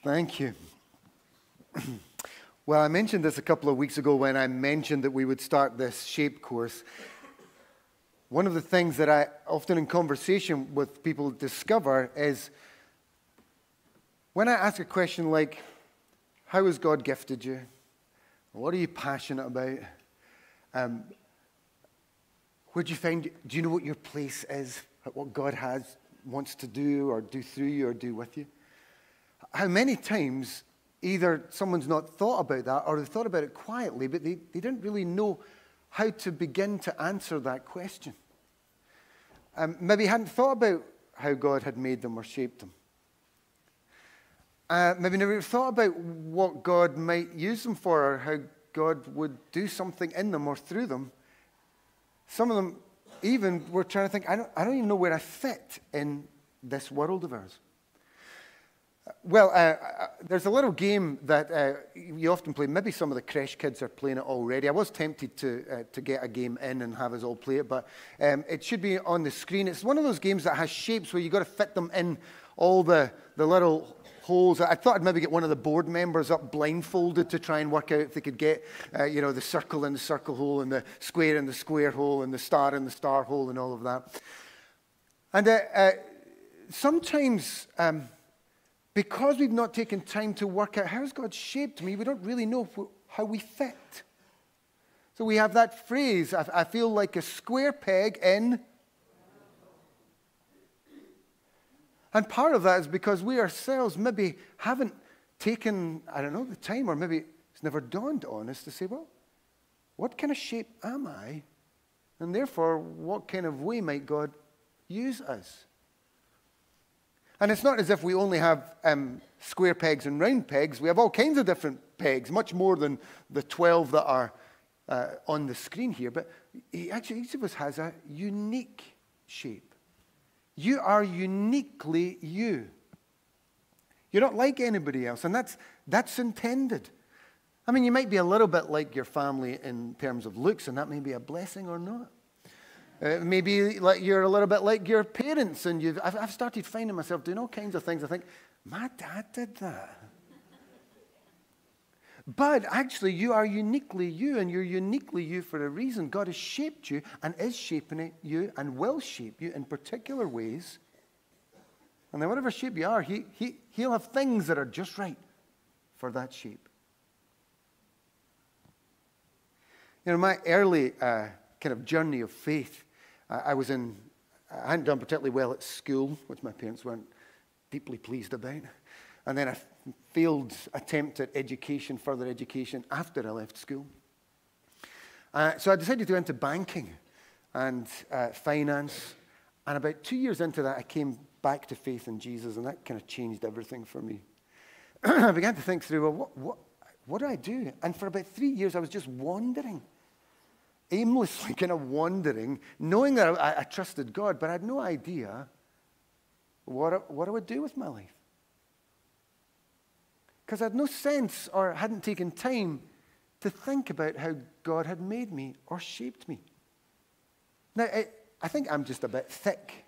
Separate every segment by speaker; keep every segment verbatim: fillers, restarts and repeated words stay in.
Speaker 1: Thank you. Well, I mentioned this a couple of weeks ago when I mentioned that we would start this SHAPE course. One of the things that I often in conversation with people discover is when I ask a question like, how has God gifted you? What are you passionate about? Um, where do you find, do you know what your place is? What God has, wants to do or do through you or do with you? How many times either someone's not thought about that or they thought about it quietly, but they, they didn't really know how to begin to answer that question. Um, maybe hadn't thought about how God had made them or shaped them. Uh, maybe never thought about what God might use them for or how God would do something in them or through them. Some of them even were trying to think, I don't, I don't even know where I fit in this world of ours. Well, uh, there's a little game that uh, you often play. Maybe some of the creche kids are playing it already. I was tempted to uh, to get a game in and have us all play it, but um, it should be on the screen. It's one of those games that has shapes where you've got to fit them in all the, the little holes. I thought I'd maybe get one of the board members up blindfolded to try and work out if they could get, uh, you know, the circle in the circle hole and the square in the square hole and the star in the star hole and all of that. And uh, uh, sometimes... Um, Because we've not taken time to work out how has God shaped me, we don't really know how we fit. So we have that phrase, I, I feel like a square peg in. And part of that is because we ourselves maybe haven't taken, I don't know, the time, or maybe it's never dawned on us to say, well, what kind of shape am I? And therefore, what kind of way might God use us? And it's not as if we only have um, square pegs and round pegs. We have all kinds of different pegs, much more than the twelve that are uh, on the screen here. But actually, each of us has a unique shape. You are uniquely you. You're not like anybody else, and that's, that's intended. I mean, you might be a little bit like your family in terms of looks, and that may be a blessing or not. Uh, maybe like you're a little bit like your parents, and you've, I've, I've started finding myself doing all kinds of things. I think, my dad did that. But actually, you are uniquely you, and you're uniquely you for a reason. God has shaped you and is shaping you and will shape you in particular ways. And then whatever shape you are, he, he, he'll have things that are just right for that shape. You know, my early uh, kind of journey of faith, I was in, I hadn't done particularly well at school, which my parents weren't deeply pleased about. And then a failed attempt at education, further education, after I left school. Uh, so I decided to go into banking and uh, finance. And about two years into that, I came back to faith in Jesus, and that kind of changed everything for me. I began to think through, well, what, what, what do I do? And for about three years, I was just wandering. Aimlessly kind of wandering, knowing that I, I trusted God, but I had no idea what, what I would do with my life. Because I had no sense or hadn't taken time to think about how God had made me or shaped me. Now, I, I think I'm just a bit thick.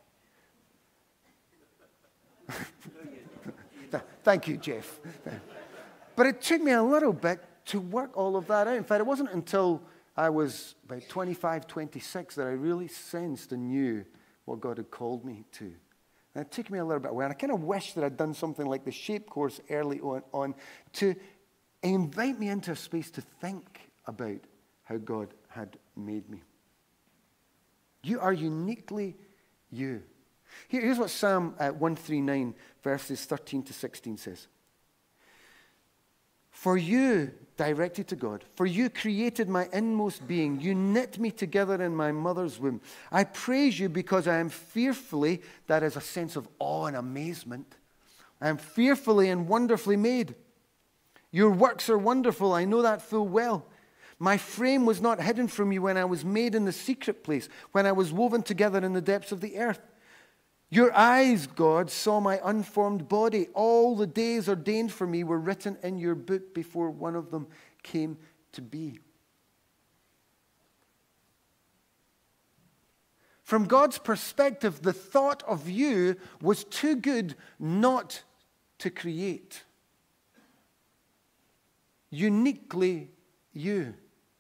Speaker 1: Thank you, Jeff. But it took me a little bit to work all of that out. In fact, it wasn't until I was about twenty-five, twenty-six that I really sensed and knew what God had called me to. And it took me a little bit away. And I kind of wish that I'd done something like the SHAPE course early on, on to invite me into a space to think about how God had made me. You are uniquely you. Here, here's what Psalm uh, one thirty-nine, verses thirteen to sixteen says. For you, directed to God, for you created my inmost being. You knit me together in my mother's womb. I praise you because I am fearfully, that is a sense of awe and amazement. I am fearfully and wonderfully made. Your works are wonderful, I know that full well. My frame was not hidden from you when I was made in the secret place, when I was woven together in the depths of the earth. Your eyes, God, saw my unformed body. All the days ordained for me were written in your book before one of them came to be. From God's perspective, the thought of you was too good not to create. uniquely you.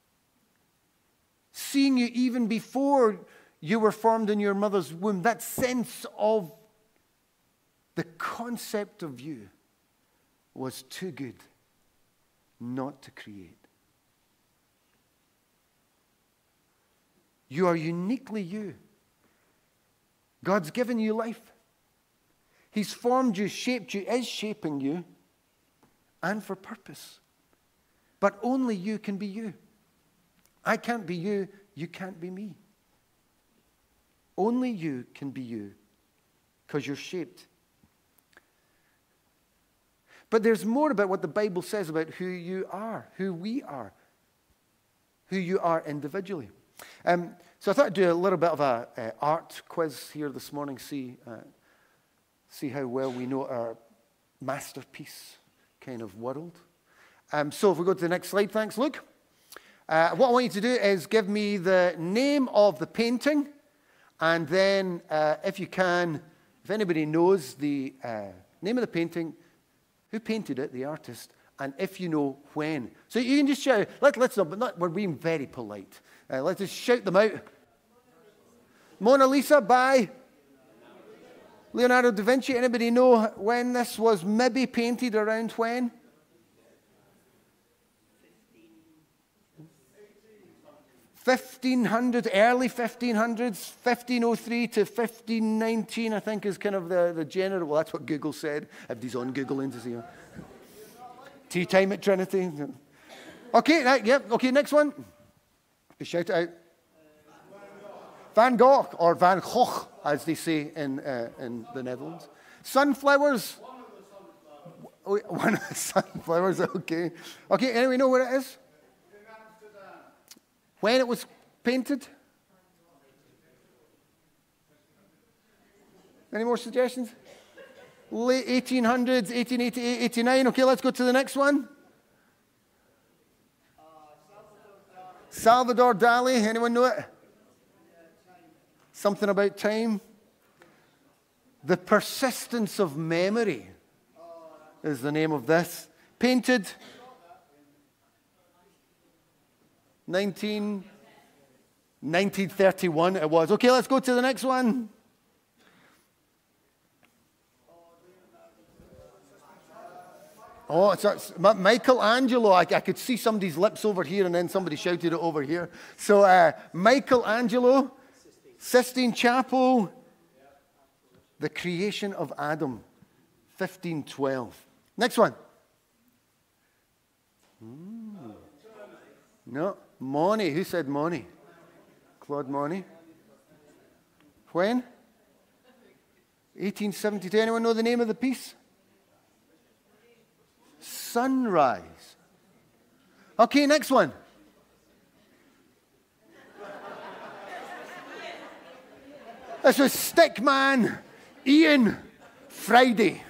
Speaker 1: Seeing you even before you were formed in your mother's womb, that sense of the concept of you was too good not to create. You are uniquely you. God's given you life. He's formed you, shaped you, is shaping you, and for purpose. But only you can be you. I can't be you, you can't be me. Only you can be you, because you're shaped. But there's more about what the Bible says about who you are, who we are, who you are individually. Um, so I thought I'd do a little bit of a uh, art quiz here this morning, see, uh, see how well we know our masterpiece kind of world. Um, so if we go to the next slide, thanks, Luke. Uh, what I want you to do is give me the name of the painting, and then uh, if you can, if anybody knows the uh, name of the painting, who painted it, the artist, and if you know when. So you can just shout, let, let's not, but not, we're being very polite. Uh, let's just shout them out. Mona Lisa by Leonardo da Vinci. Anybody know when this was maybe painted, around when? fifteen hundred, early fifteen hundreds, fifteen oh three to fifteen nineteen, I think is kind of the, the general, well, that's what Google said. Everybody's on Googling to see. Uh, tea time at Trinity. Okay, right, yep, okay, next one. Shout it out. Van Gogh, or Van Gogh, as they say in, uh, in the Netherlands. Sunflowers. One of the sunflowers, okay. Okay, anybody know where it is? When it was painted? Any more suggestions? Late eighteen hundreds, eighteen eighty-eight, eighty-nine. Okay, let's go to the next one. Salvador Dali. Anyone know it? Something about time. The Persistence of Memory is the name of this. Painted nineteen, nineteen thirty-one it was. Okay, let's go to the next one. Oh, it's, it's Michelangelo. I, I could see somebody's lips over here, and then somebody shouted it over here. So uh, Michelangelo, Sistine Chapel, The Creation of Adam, fifteen twelve. Next one. Mm. No, Monet. Who said Monet? Claude Monet. When? eighteen seventy-two. Anyone know the name of the piece? Sunrise. Okay, next one. This was Stickman Ian Friday.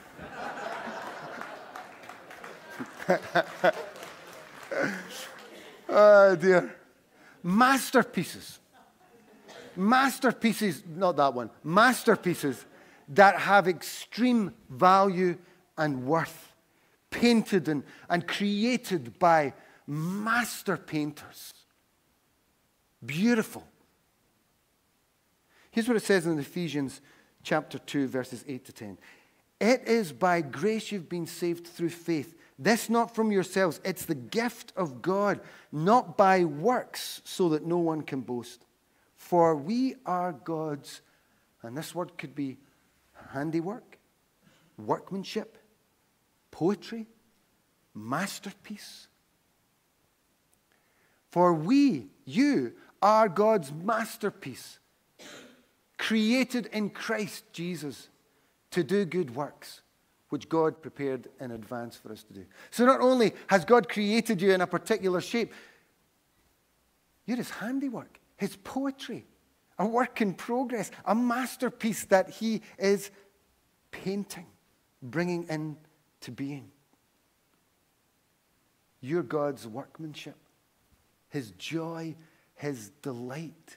Speaker 1: Oh, dear. Masterpieces. Masterpieces, not that one. Masterpieces that have extreme value and worth. Painted and, and created by master painters. Beautiful. Here's what it says in Ephesians chapter two, verses eight to ten. It is by grace you've been saved through faith. This not from yourselves. It's the gift of God, not by works, so that no one can boast. For we are God's, and this word could be handiwork, workmanship, poetry, masterpiece. For we, you, are God's masterpiece, created in Christ Jesus to do good works, which God prepared in advance for us to do. So not only has God created you in a particular shape, you're His handiwork, His poetry, a work in progress, a masterpiece that He is painting, bringing into being. You're God's workmanship, His joy, His delight.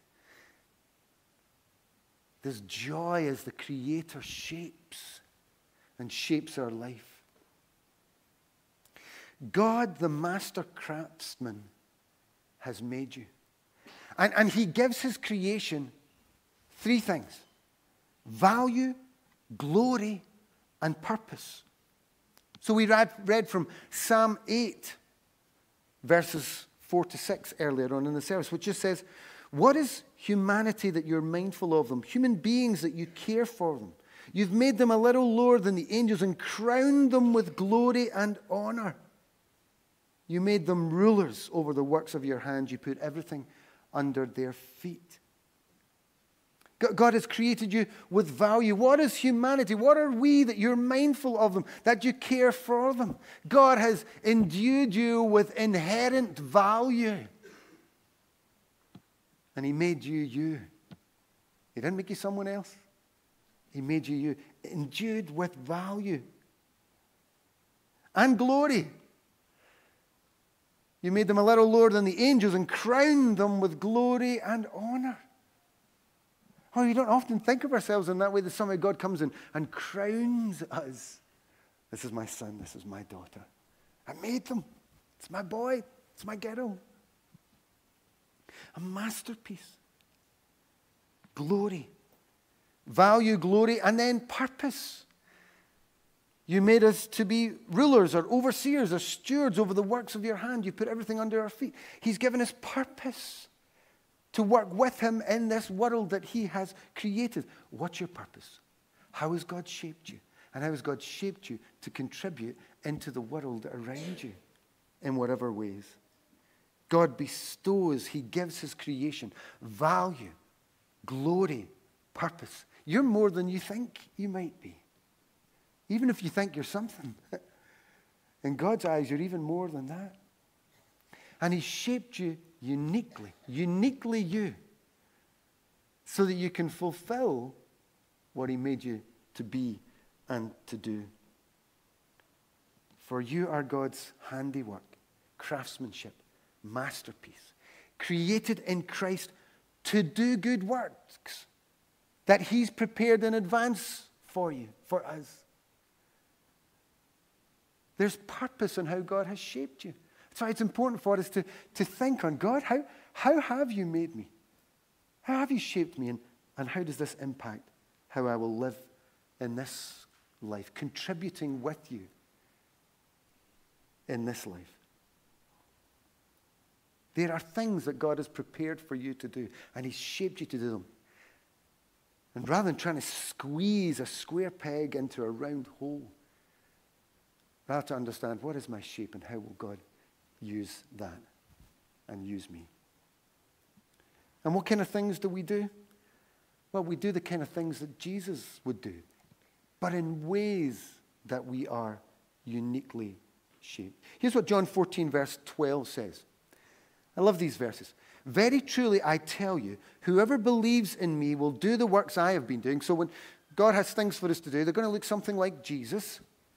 Speaker 1: This joy as the Creator shapes and shapes our life. God, the master craftsman, has made you. And, and he gives his creation three things: value, glory, and purpose. So we read, read from Psalm eight, verses four to six earlier on in the service, which just says, what is humanity that you're mindful of them? Human beings that you care for them. You've made them a little lower than the angels and crowned them with glory and honor. You made them rulers over the works of your hand. You put everything under their feet. God has created you with value. What is humanity? What are we that you're mindful of them, that you care for them? God has endued you with inherent value. And he made you you. He didn't make you someone else. He made you you, endued with value and glory. You made them a little lower than the angels and crowned them with glory and honor. Oh, we don't often think of ourselves in that way, that somehow God comes in and crowns us. This is my son, this is my daughter. I made them. It's my boy, it's my girl. A masterpiece. Glory. Value, glory, and then purpose. You made us to be rulers or overseers or stewards over the works of your hand. You put everything under our feet. He's given us purpose to work with him in this world that he has created. What's your purpose? How has God shaped you? And how has God shaped you to contribute into the world around you in whatever ways? God bestows, he gives his creation value, glory, purpose. You're more than you think you might be. Even if you think you're something. In God's eyes, you're even more than that. And he shaped you uniquely, uniquely you, so that you can fulfill what he made you to be and to do. For you are God's handiwork, craftsmanship, masterpiece, created in Christ to do good works that he's prepared in advance for you, for us. There's purpose in how God has shaped you. That's why it's important for us to, to think on, God, how, how have you made me? How have you shaped me? And, and how does this impact how I will live in this life, contributing with you in this life? There are things that God has prepared for you to do, and he's shaped you to do them. And rather than trying to squeeze a square peg into a round hole, rather to understand, what is my shape and how will God use that and use me? And what kind of things do we do? Well, we do the kind of things that Jesus would do, but in ways that we are uniquely shaped. Here's what John fourteen, verse twelve says. I love these verses. Very truly, I tell you, whoever believes in me will do the works I have been doing. So when God has things for us to do, they're going to look something like Jesus.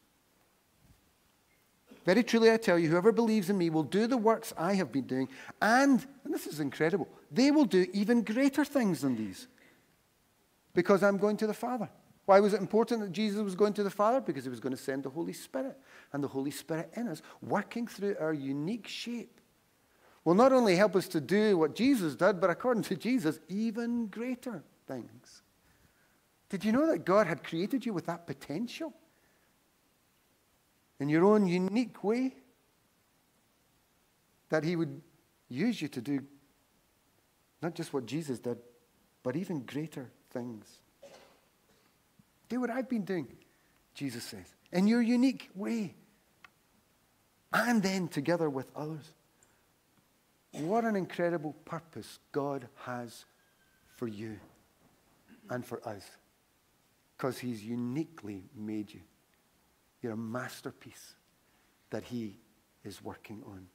Speaker 1: Very truly, I tell you, whoever believes in me will do the works I have been doing. And, and this is incredible, they will do even greater things than these. Because I'm going to the Father. Why was it important that Jesus was going to the Father? Because he was going to send the Holy Spirit. And the Holy Spirit in us, working through our unique shape, will not only help us to do what Jesus did, but according to Jesus, even greater things. Did you know that God had created you with that potential? In your own unique way, that he would use you to do not just what Jesus did, but even greater things. Do what I've been doing, Jesus says, in your unique way. And then together with others. What an incredible purpose God has for you and for us. Because he's uniquely made you. You're a masterpiece that he is working on.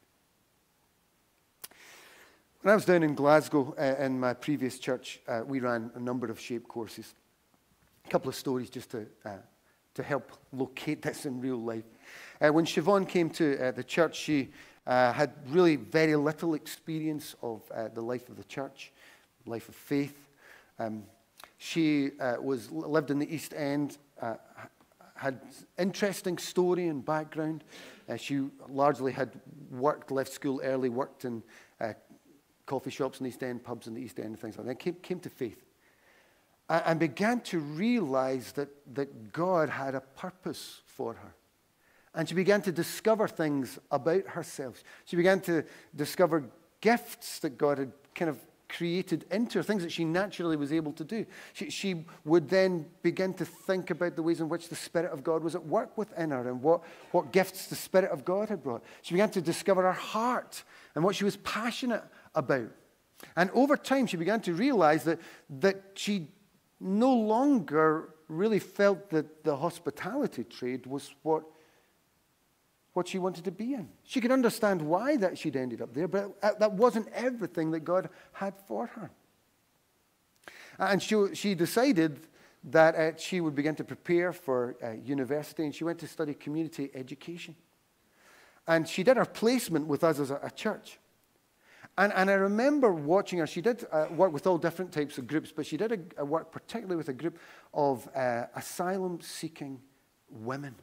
Speaker 1: When I was down in Glasgow uh, in my previous church, uh, we ran a number of shape courses. A couple of stories just to, uh, to help locate this in real life. Uh, when Siobhan came to uh, the church, she uh, had really very little experience of uh, the life of the church, life of faith. Um, she uh, was lived in the East End, uh, had interesting story and background. Uh, she largely had worked, left school early, worked in uh, coffee shops in the East End, pubs in the East End, and things like that. Came, came to faith. And, and began to realize that, that God had a purpose for her. And she began to discover things about herself. She began to discover gifts that God had kind of created into her, things that she naturally was able to do. She, she would then begin to think about the ways in which the Spirit of God was at work within her and what, what gifts the Spirit of God had brought. She began to discover her heart and what she was passionate about. And over time, she began to realize that, that she no longer really felt that the hospitality trade was what what she wanted to be in. She could understand why that she'd ended up there, but that wasn't everything that God had for her. And she, she decided that uh, she would begin to prepare for uh, university, and she went to study community education. And she did her placement with us as a, a church. And, and I remember watching her. She did uh, work with all different types of groups, but she did a, a work particularly with a group of uh, asylum-seeking women.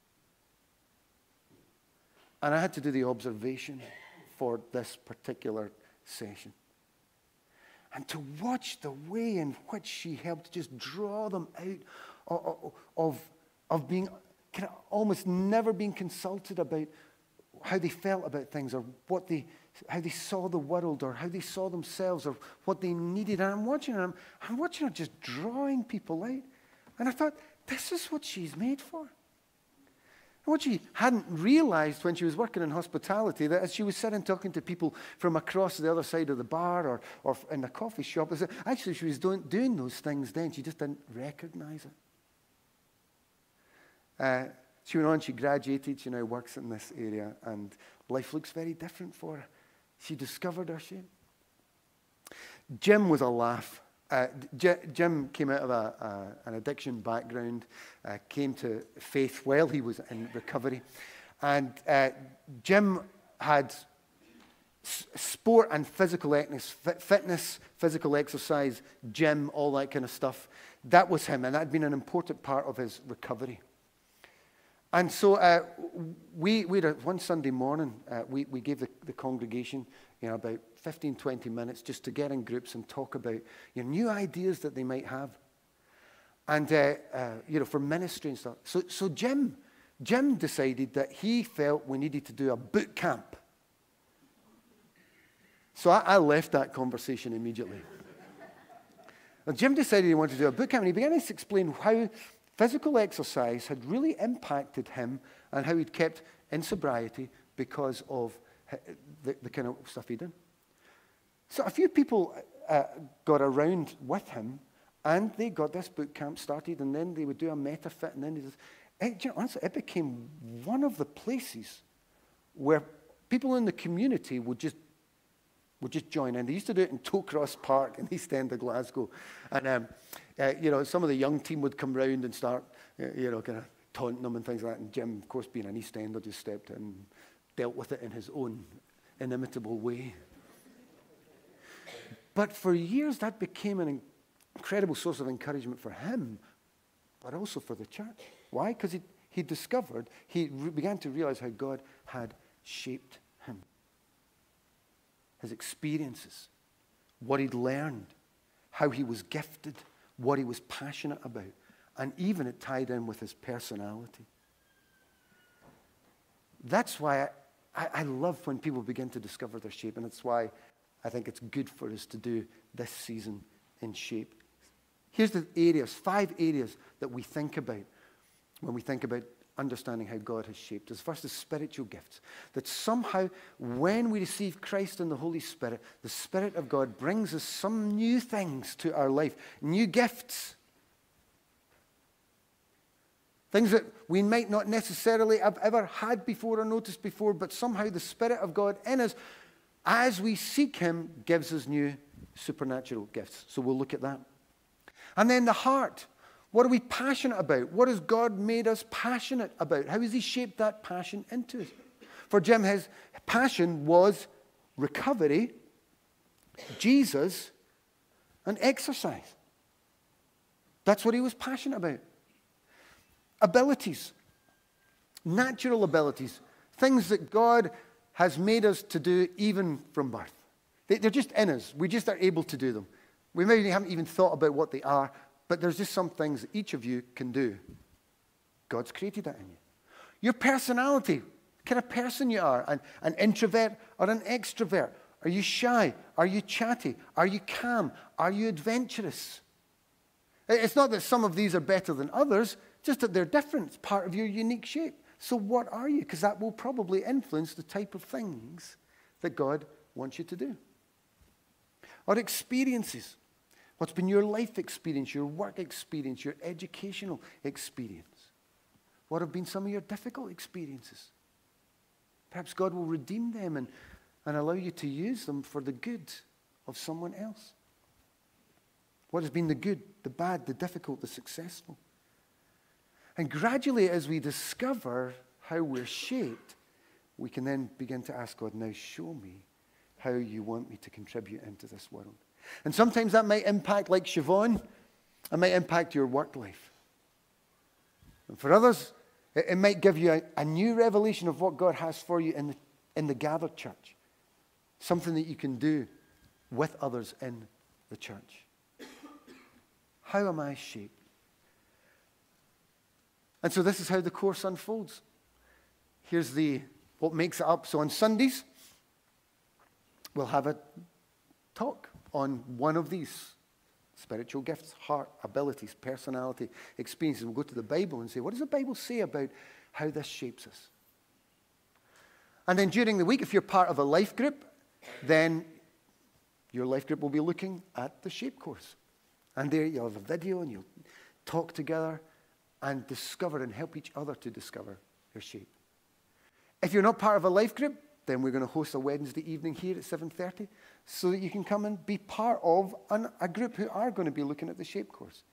Speaker 1: And I had to do the observation for this particular session. And to watch the way in which she helped just draw them out of, of, of being, kind of almost never being consulted about how they felt about things or what they, how they saw the world or how they saw themselves or what they needed. And I'm watching her, I'm, I'm watching her just drawing people out. And I thought, this is what she's made for. And what she hadn't realized when she was working in hospitality, that as she was sitting talking to people from across the other side of the bar or, or in a coffee shop, is that actually she was doing, doing those things then. She just didn't recognize it. Uh, she went on, she graduated, she now works in this area, and life looks very different for her. She discovered her shape. Jim was a laugh. Uh, J- Jim came out of a, a, an addiction background, uh, came to faith while he was in recovery. And uh, Jim had s- sport and physical fitness, physical exercise, gym, all that kind of stuff. That was him, and that had been an important part of his recovery. And so uh, we, we had a, one Sunday morning, uh, we, we gave the, the congregation you know, about fifteen, twenty minutes just to get in groups and talk about you know, new ideas that they might have. And, uh, uh, you know, for ministry and stuff. So, so Jim, Jim decided that he felt we needed to do a boot camp. So I, I left that conversation immediately. Well, Jim decided he wanted to do a boot camp, and he began to explain how physical exercise had really impacted him and how he'd kept in sobriety because of the, the kind of stuff he'd done. So a few people uh, got around with him, and they got this boot camp started, and then they would do a MetaFit, and then they just, it, you know, honestly, it became one of the places where people in the community would just would just join in. They used to do it in Towcross Park in the East End of Glasgow, and um, uh, you know, some of the young team would come round and start, uh, you know, kind of taunting them and things like that. And Jim, of course, being an East Ender, just stepped in and dealt with it in his own inimitable way. But for years, that became an incredible source of encouragement for him, but also for the church. Why? Because he, he discovered, he re- began to realize how God had shaped him. His experiences, what he'd learned, how he was gifted, what he was passionate about, and even it tied in with his personality. That's why I, I, I love when people begin to discover their shape, and that's why I think it's good for us to do this season in Shape. Here's the areas, five areas that we think about when we think about understanding how God has shaped us. First is spiritual gifts. That somehow when we receive Christ and the Holy Spirit, the Spirit of God brings us some new things to our life, new gifts. Things that we might not necessarily have ever had before or noticed before, but somehow the Spirit of God in us, as we seek Him, gives us new supernatural gifts. So we'll look at that. And then the heart. What are we passionate about? What has God made us passionate about? How has He shaped that passion into us? For Jim, his passion was recovery, Jesus, and exercise. That's what he was passionate about. abilities, natural abilities, things that God has made us to do even from birth. They, they're just in us. We just are able to do them. We maybe haven't even thought about what they are, but there's just some things that each of you can do. God's created that in you. Your personality, the kind of person you are, an, an introvert or an extrovert. Are you shy? Are you chatty? Are you calm? Are you adventurous? It's not that some of these are better than others, just that they're different. It's part of your unique shape. So what are you? Because that will probably influence the type of things that God wants you to do. Or experiences. What's been your life experience, your work experience, your educational experience? What have been some of your difficult experiences? Perhaps God will redeem them and, and allow you to use them for the good of someone else. What has been the good, the bad, the difficult, the successful? And gradually, as we discover how we're shaped, we can then begin to ask God, now show me how you want me to contribute into this world. And sometimes that might impact, like Siobhan, it might impact your work life. And for others, it, it might give you a, a new revelation of what God has for you in the, in the gathered church. Something that you can do with others in the church. How am I shaped? And so this is how the course unfolds. Here's the what makes it up. So on Sundays, we'll have a talk on one of these spiritual gifts, heart, abilities, personality, experiences. We'll go to the Bible and say, what does the Bible say about how this shapes us? And then during the week, if you're part of a life group, then your life group will be looking at the shape course. And there you'll have a video and you'll talk together and discover and help each other to discover your shape. If you're not part of a life group, then we're going to host a Wednesday evening here at seven thirty so that you can come and be part of an, a group who are going to be looking at the shape course.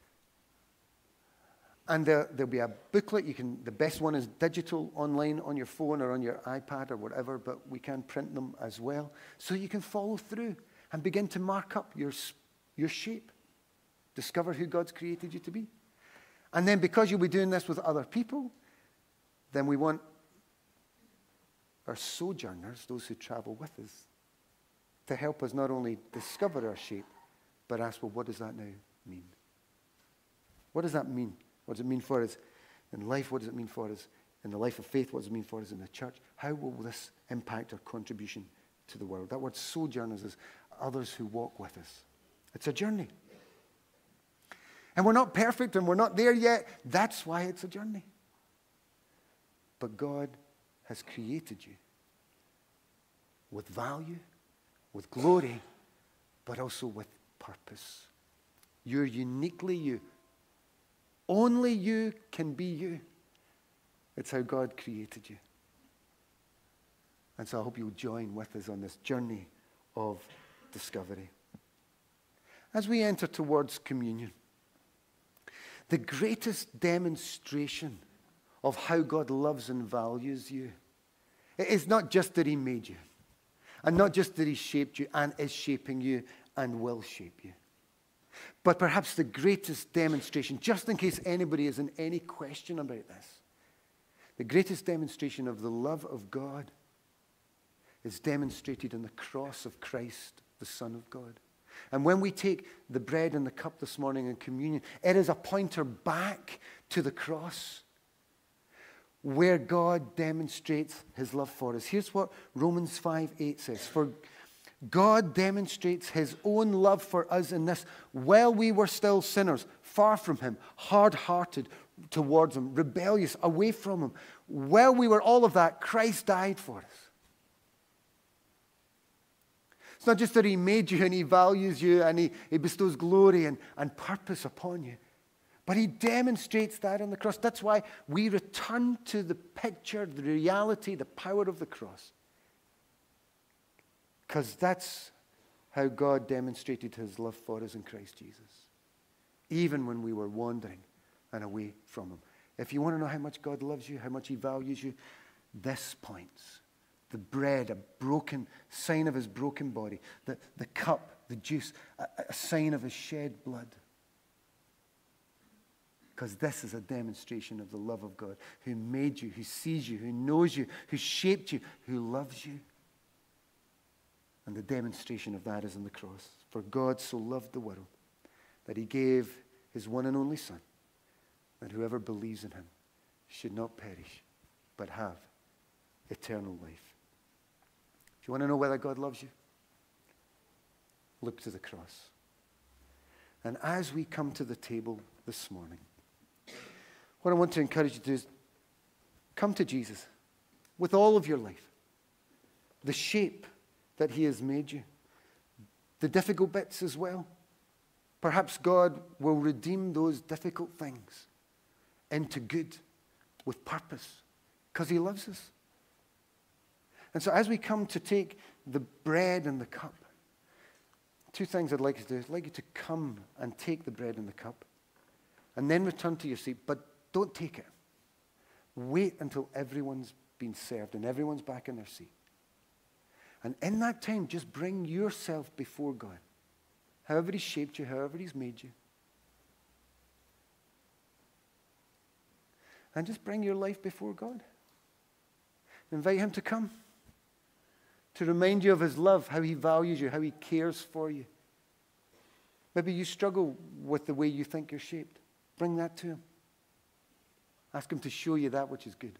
Speaker 1: And there, there'll be a booklet. You can. The best one is digital online on your phone or on your iPad or whatever, but we can print them as well. So you can follow through and begin to mark up your, your shape. Discover who God's created you to be. And then because you'll be doing this with other people, then we want our sojourners, those who travel with us, to help us not only discover our shape, but ask, well, what does that now mean? What does that mean? What does it mean for us in life? What does it mean for us in the life of faith? What does it mean for us in the church? How will this impact our contribution to the world? That word sojourners is others who walk with us. It's a journey. And we're not perfect and we're not there yet. That's why it's a journey. But God has created you with value, with glory, but also with purpose. You're uniquely you. Only you can be you. It's how God created you. And so I hope you'll join with us on this journey of discovery. As we enter towards communion, the greatest demonstration of how God loves and values you, it is not just that he made you, and not just that he shaped you and is shaping you and will shape you, but perhaps the greatest demonstration, just in case anybody is in any question about this, the greatest demonstration of the love of God is demonstrated in the cross of Christ, the Son of God. And when we take the bread and the cup this morning in communion, it is a pointer back to the cross where God demonstrates his love for us. Here's what Romans five eight says. For God demonstrates his own love for us in this: while we were still sinners, far from him, hard-hearted towards him, rebellious, away from him, while we were all of that, Christ died for us. It's not just that he made you and he values you and he, he bestows glory and, and purpose upon you, but he demonstrates that on the cross. That's why we return to the picture, the reality, the power of the cross. Because that's how God demonstrated his love for us in Christ Jesus, even when we were wandering and away from him. If you want to know how much God loves you, how much he values you, this points. The bread, a broken sign of his broken body. The, the cup, the juice, a, a sign of his shed blood. Because this is a demonstration of the love of God, who made you, who sees you, who knows you, who shaped you, who loves you. And the demonstration of that is on the cross. For God so loved the world that he gave his one and only Son, that whoever believes in him should not perish, but have eternal life. If you want to know whether God loves you, look to the cross. And as we come to the table this morning, what I want to encourage you to do is come to Jesus with all of your life. The shape that he has made you. The difficult bits as well. Perhaps God will redeem those difficult things into good with purpose because he loves us. And so as we come to take the bread and the cup, two things I'd like you to do. I'd like you to come and take the bread and the cup and then return to your seat, but don't take it. Wait until everyone's been served and everyone's back in their seat. And in that time, just bring yourself before God. However he's shaped you, however he's made you. And just bring your life before God. Invite him to come. To remind you of his love, how he values you, how he cares for you. Maybe you struggle with the way you think you're shaped. Bring that to him. Ask him to show you that which is good.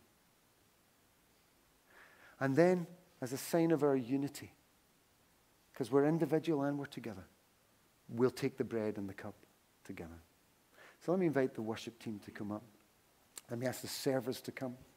Speaker 1: And then, as a sign of our unity, because we're individual and we're together, we'll take the bread and the cup together. So let me invite the worship team to come up. Let me ask the servers to come.